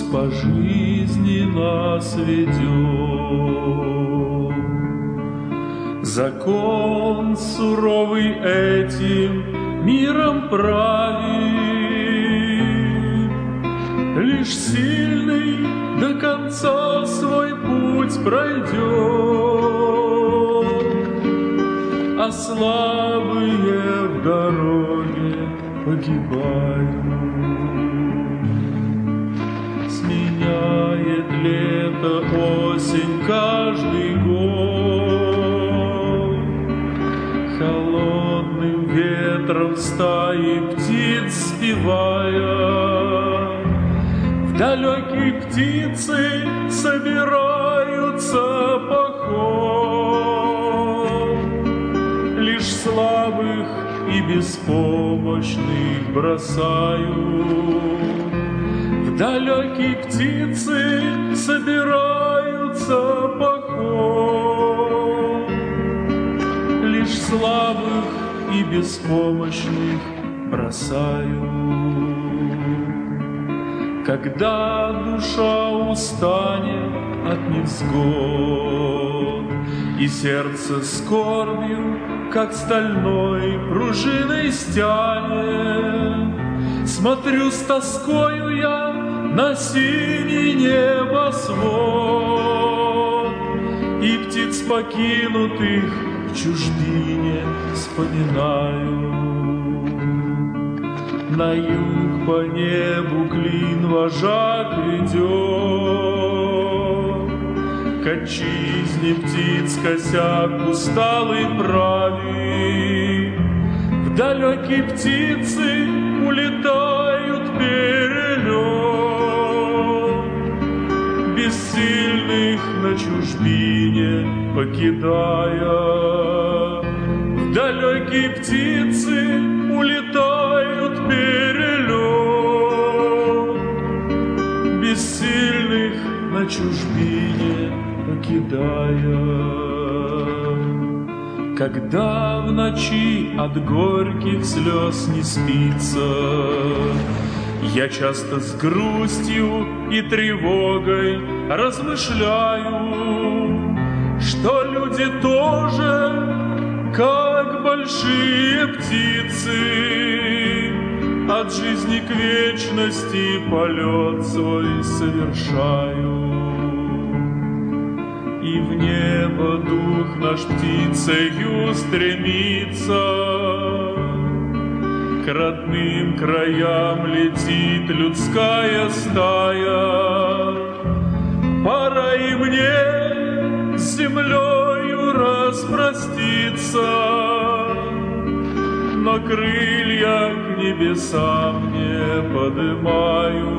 по жизни нас ведет. Закон суровый этим миром правит, лишь сильный до конца свой путь пройдет, а слабые в дороге погибают. Сменяет лето, осень каждый год, холодным ветром стаи птиц спевая. В далекие птицы собираются поход, лишь слабых и беспомощных бросают. В далекие птицы собираются поход, лишь слабых и беспомощных бросают. Когда душа устанет от невзгод и сердце скорбью, как стальной пружиной стянет, смотрю с тоскою я на синий небосвод и птиц покинутых в чужбине вспоминаю. На юг по небу клин вожак идет, к отчизне птиц косяк усталый правит. В далекие птицы улетают перелет, бессильных на чужбине покидая. В далекие птицы улетают перелет, бессильных на чужбине покидая. Когда в ночи от горьких слез не спится, я часто с грустью и тревогой размышляю, что люди тоже, как большие птицы, от жизни к вечности полет свой совершаю. И в небо дух наш птицею стремится, к родным краям летит людская стая. Пора и мне с землею распроститься, но крылья к небесам не подымаю.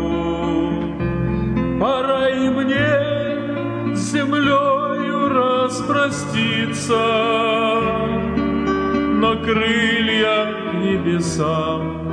Пора и мне с землею распроститься, но крылья к небесам